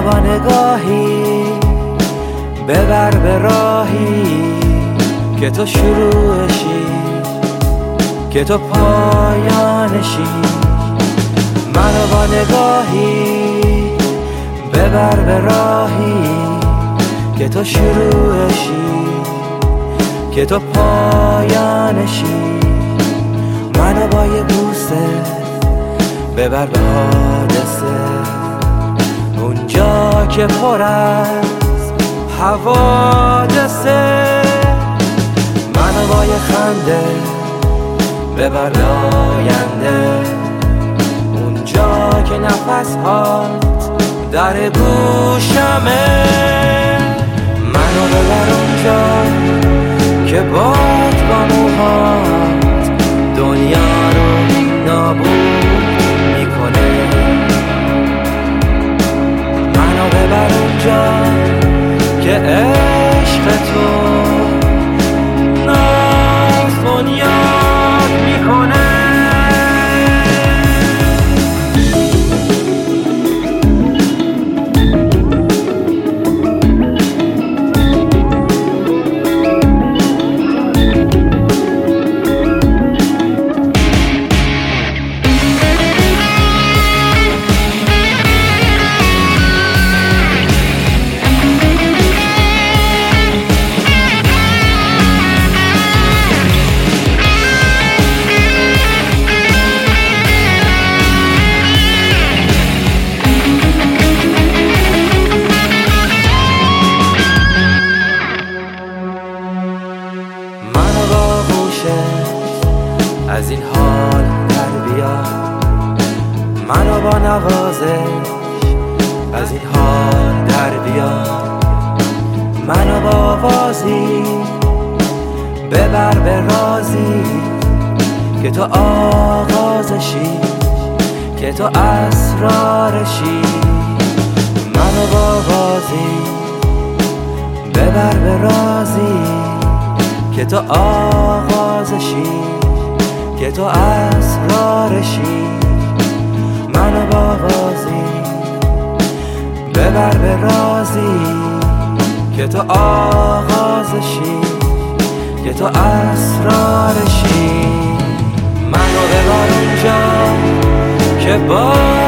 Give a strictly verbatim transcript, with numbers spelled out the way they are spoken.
با نگاهی ببر به راهی که تو شروعشی، که تو پایانشی. منو با نگاهی ببر به راهی که تو شروعشی، که تو پایانشی. منو با یه بوسه ببر به حادثه، اونجا که پر از حوادثه. منو با یه خنده ببر به آینده، اونجا که نفس هات در گوشمه. منو ببر اونجا که باد با موهات دنیا رو نابود میکنه. منو ببر اونجا که عشق تو ناز بنیاد میکنه. از این حال در بیا، منو با نوازش از این حال در بیا. منو با آوازی ببر به رازی که تو آغازشی، که تو اسرارشی. منو با آوازی ببر به رازی که تو آغازشی، که تو اسرارشی. منو با آوازی ببر به رازی که تو آغازشی، که تو اسرارشی. منو ببر اونجا که با